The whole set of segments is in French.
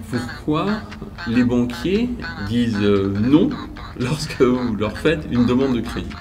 Pourquoi les banquiers disent non lorsque vous leur faites une demande de crédit?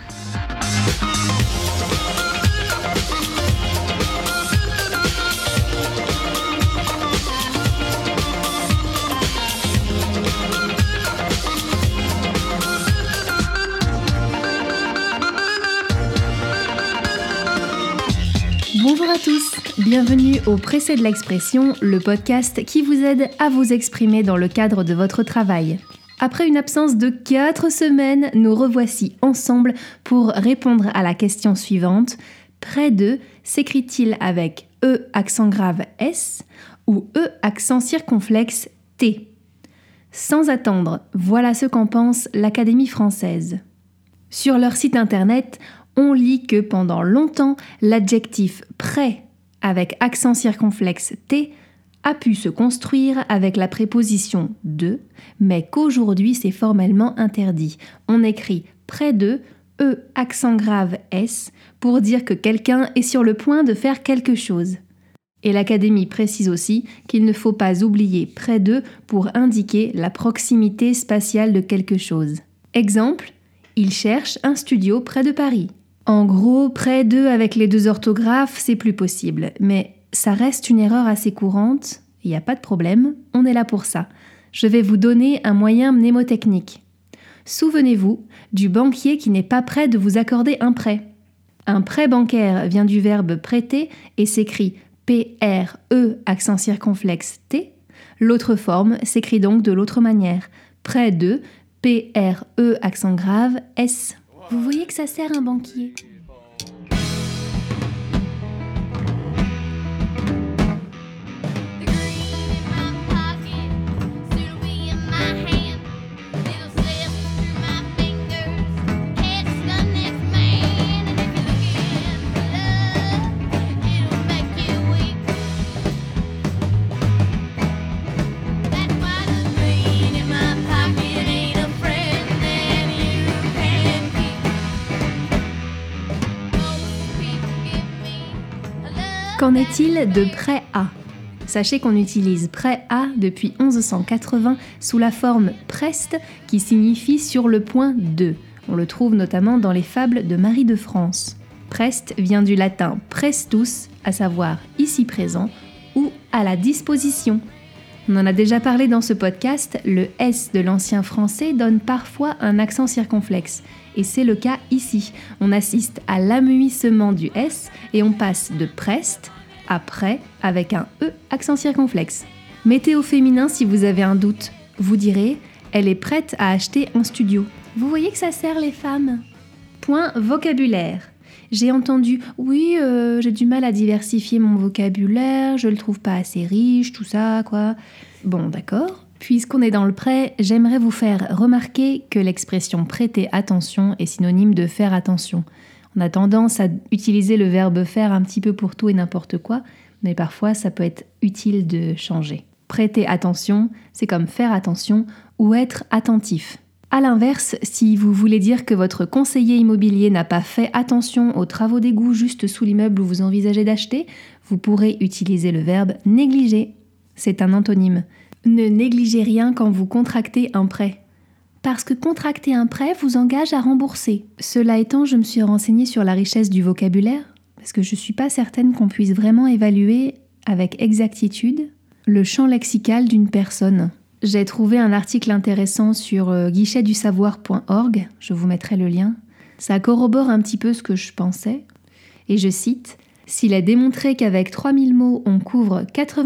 Bonjour à tous, bienvenue au Pressé de l'expression, le podcast qui vous aide à vous exprimer dans le cadre de votre travail. Après une absence de 4 semaines, nous revoici ensemble pour répondre à la question suivante. Près de s'écrit-il avec E accent grave S ou E accent circonflexe T? Sans attendre, voilà ce qu'en pense l'Académie française. Sur leur site internet, on lit que pendant longtemps, l'adjectif « près » avec accent circonflexe T a pu se construire avec la préposition « de », mais qu'aujourd'hui c'est formellement interdit. On écrit « près de » E accent grave S pour dire que quelqu'un est sur le point de faire quelque chose. Et l'Académie précise aussi qu'il ne faut pas oublier « près de » pour indiquer la proximité spatiale de quelque chose. Exemple, il cherche un studio près de Paris. En gros, près de avec les 2 orthographes, c'est plus possible. Mais ça reste une erreur assez courante, il n'y a pas de problème, on est là pour ça. Je vais vous donner un moyen mnémotechnique. Souvenez-vous du banquier qui n'est pas prêt de vous accorder un prêt. Un prêt bancaire vient du verbe prêter et s'écrit P-R-E accent circonflexe T. L'autre forme s'écrit donc de l'autre manière. Près de P-R-E accent grave S. Vous voyez que ça sert un banquier. Qu'en est-il de prêt à? Sachez qu'on utilise prêt à depuis 1180 sous la forme preste qui signifie sur le point de. On le trouve notamment dans les fables de Marie de France. Preste vient du latin prestus, à savoir ici présent, ou à la disposition. On en a déjà parlé dans ce podcast, le S de l'ancien français donne parfois un accent circonflexe. Et c'est le cas ici. On assiste à l'amuissement du S et on passe de preste à prêt avec un E accent circonflexe. Mettez au féminin si vous avez un doute. Vous direz « Elle est prête à acheter un studio ». Vous voyez que ça sert les femmes. Point vocabulaire. J'ai entendu « Oui, j'ai du mal à diversifier mon vocabulaire, je le trouve pas assez riche, tout ça, quoi ». Bon, d'accord. Puisqu'on est dans le prêt, j'aimerais vous faire remarquer que l'expression « prêter attention » est synonyme de « faire attention ». On a tendance à utiliser le verbe « faire » un petit peu pour tout et n'importe quoi, mais parfois ça peut être utile de changer. Prêter attention, c'est comme faire attention ou être attentif. A l'inverse, si vous voulez dire que votre conseiller immobilier n'a pas fait attention aux travaux d'égout juste sous l'immeuble où vous envisagez d'acheter, vous pourrez utiliser le verbe « négliger ». C'est un antonyme. Ne négligez rien quand vous contractez un prêt. Parce que contracter un prêt vous engage à rembourser. Cela étant, je me suis renseignée sur la richesse du vocabulaire, parce que je ne suis pas certaine qu'on puisse vraiment évaluer avec exactitude le champ lexical d'une personne. J'ai trouvé un article intéressant sur guichetdusavoir.org, je vous mettrai le lien. Ça corrobore un petit peu ce que je pensais, et je cite « S'il est démontré qu'avec 3000 mots on couvre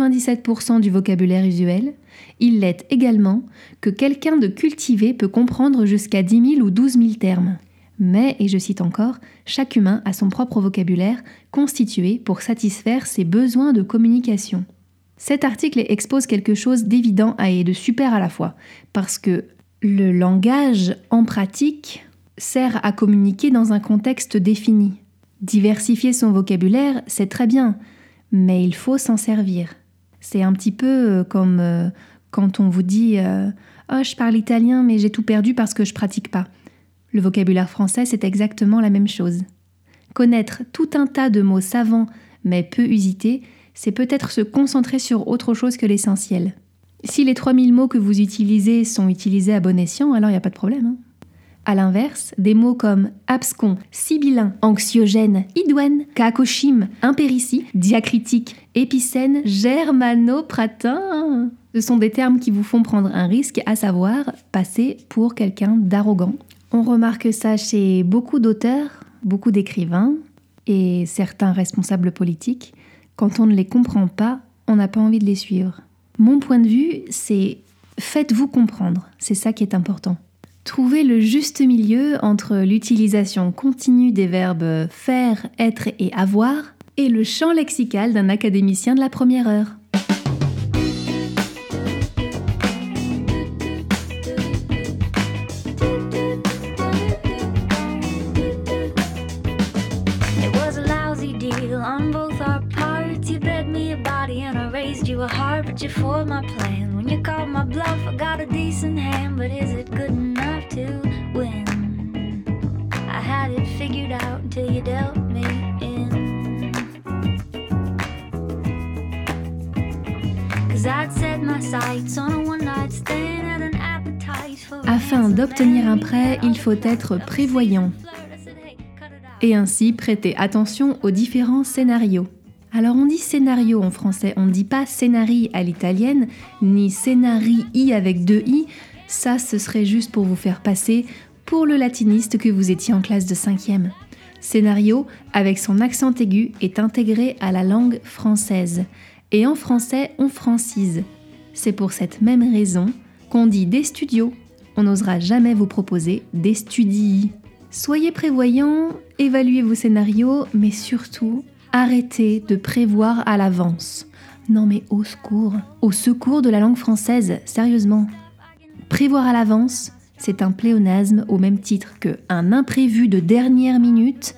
97% du vocabulaire usuel, il l'est également que quelqu'un de cultivé peut comprendre jusqu'à 10 000 ou 12 000 termes. Mais, et je cite encore, chaque humain a son propre vocabulaire constitué pour satisfaire ses besoins de communication. » Cet article expose quelque chose d'évident et de super à la fois, parce que le langage, en pratique, sert à communiquer dans un contexte défini. Diversifier son vocabulaire, c'est très bien, mais il faut s'en servir. C'est un petit peu comme quand on vous dit « Oh, je parle italien, mais j'ai tout perdu parce que je pratique pas ». Le vocabulaire français, c'est exactement la même chose. Connaître tout un tas de mots savants, mais peu usités, c'est peut-être se concentrer sur autre chose que l'essentiel. Si les 3000 mots que vous utilisez sont utilisés à bon escient, alors il n'y a pas de problème. A l'inverse, des mots comme abscon, sibyllin, anxiogène, idoine, kakoshim, impéritie, diacritique, épicène, germanopratin, ce sont des termes qui vous font prendre un risque, à savoir passer pour quelqu'un d'arrogant. On remarque ça chez beaucoup d'auteurs, beaucoup d'écrivains et certains responsables politiques. Quand on ne les comprend pas, on n'a pas envie de les suivre. Mon point de vue, c'est faites-vous comprendre, c'est ça qui est important. Trouvez le juste milieu entre l'utilisation continue des verbes faire, être et avoir et le champ lexical d'un académicien de la première heure. You were hard, but you foiled my plan. When you called my bluff, I got a decent hand, but is it good enough to win? I had it figured out until you dealt me in. 'Cause I'd set my sights on a one-night stand at an appetite for. Afin d'obtenir un prêt, il faut être prévoyant et ainsi prêter attention aux différents scénarios. Alors on dit scénario en français, on ne dit pas scénarii à l'italienne, ni scénarii avec 2 i, ça ce serait juste pour vous faire passer pour le latiniste que vous étiez en classe de 5e. Scénario, avec son accent aigu, est intégré à la langue française. Et en français, on francise. C'est pour cette même raison qu'on dit des studios. On n'osera jamais vous proposer des studii. Soyez prévoyants, évaluez vos scénarios, mais surtout, arrêtez de prévoir à l'avance. Non mais au secours de la langue française, sérieusement. Prévoir à l'avance, c'est un pléonasme au même titre que un imprévu de dernière minute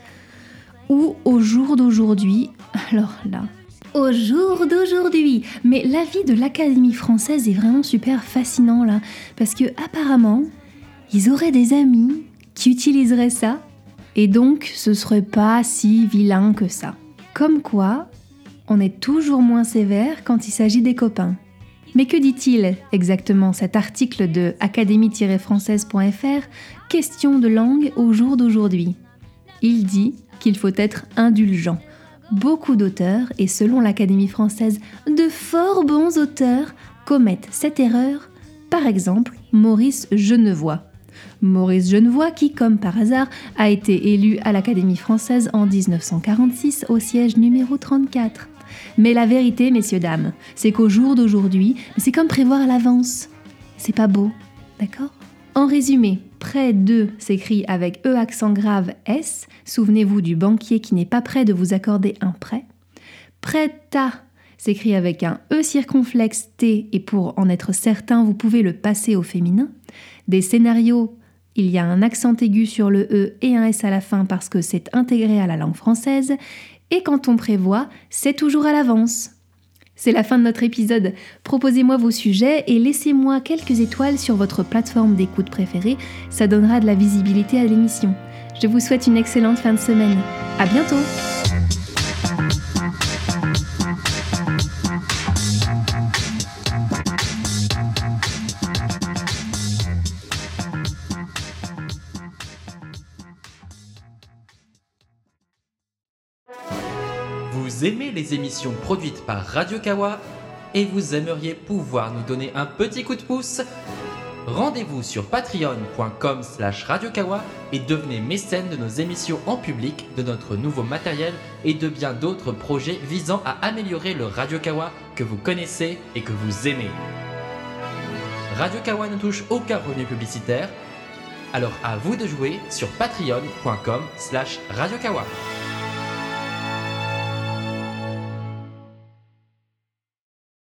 ou au jour d'aujourd'hui. Alors là, au jour d'aujourd'hui. Mais l'avis de l'Académie française est vraiment super fascinant là, parce que apparemment, ils auraient des amis qui utiliseraient ça, et donc ce serait pas si vilain que ça. Comme quoi, on est toujours moins sévère quand il s'agit des copains. Mais que dit-il exactement cet article de académie-française.fr, question de langue au jour d'aujourd'hui? Il dit qu'il faut être indulgent. Beaucoup d'auteurs, et selon l'Académie française, de fort bons auteurs, commettent cette erreur. Par exemple, Maurice Genevoix. Maurice Genevoix qui, comme par hasard, a été élu à l'Académie française en 1946 au siège numéro 34. Mais la vérité, messieurs, dames, c'est qu'au jour d'aujourd'hui, c'est comme prévoir à l'avance. C'est pas beau, d'accord ? En résumé, prêt de s'écrit avec E accent grave S. Souvenez-vous du banquier qui n'est pas prêt de vous accorder un prêt. Prêt à s'écrit avec un E circonflexe T et pour en être certain, vous pouvez le passer au féminin. Des scénarios, il y a un accent aigu sur le E et un S à la fin parce que c'est intégré à la langue française. Et quand on prévoit, c'est toujours à l'avance. C'est la fin de notre épisode. Proposez-moi vos sujets et laissez-moi quelques étoiles sur votre plateforme d'écoute préférée. Ça donnera de la visibilité à l'émission. Je vous souhaite une excellente fin de semaine. À bientôt! Vous aimez les émissions produites par Radio Kawa et vous aimeriez pouvoir nous donner un petit coup de pouce? Rendez-vous sur patreon.com/radiokawa et devenez mécène de nos émissions en public, de notre nouveau matériel et de bien d'autres projets visant à améliorer le Radio Kawa que vous connaissez et que vous aimez. Radio Kawa ne touche aucun revenu publicitaire, alors à vous de jouer sur patreon.com/radiokawa.